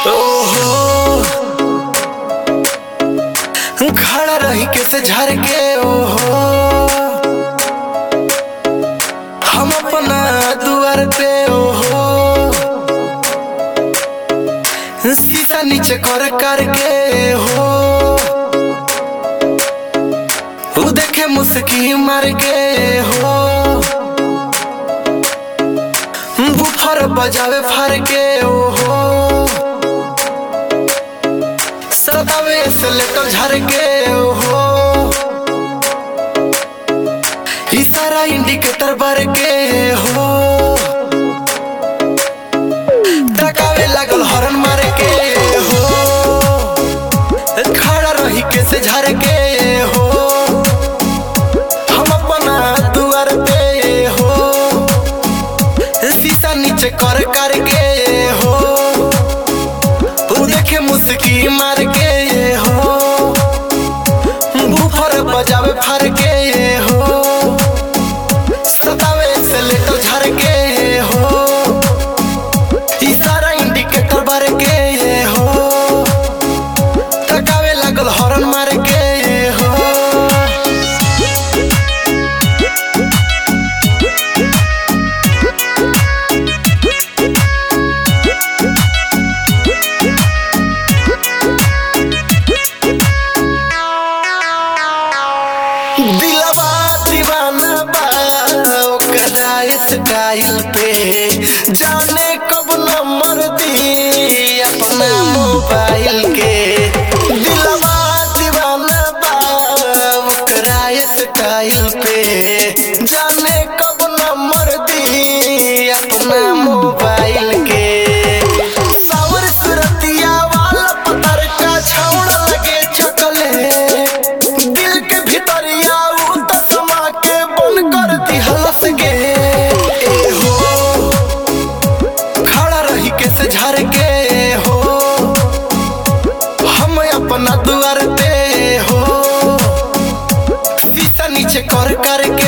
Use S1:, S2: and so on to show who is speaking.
S1: ओहो खड़ा रही कैसे झर के ओहो हम अपना दुआर पे ओहो शीशा नीचे कर करके हो वो देखे मुस्की मार के हो बुफर बजावे फार के ओहो सदावे से लेकर झर के ओहो इशारा इंडिकेटर बर के हो तकावे लागल हॉर्न मार के हो खड़ा रही कैसे झर के हो हम अपना दुआर पे हो शीशा नीचे कर करके हो देखे मुस्की मार के हो बुफर बजावे फार के हो सतावे से लेकर झर के हो इशारा इंडिकेटर बर के हो तकावे लागल हॉर्न मार के हो दिलवा दीवाना बा ओकरा स्टाइल पे जाने कब नंबर दी अपना मोबाइल के दिलवा दीवाना बा ओकरा स्टाइल पे जाने कब नंबर दी अपना मोबाइल के सावर सुरतिया वाला पत्थर का छौड़ा लगे चकले दिल के भीतरिया उ तसमा के बन कर दी हलस गे हो खड़ा रही कैसे झर के हो हम अपना दुआर पे हो शीशा नीचे कर करके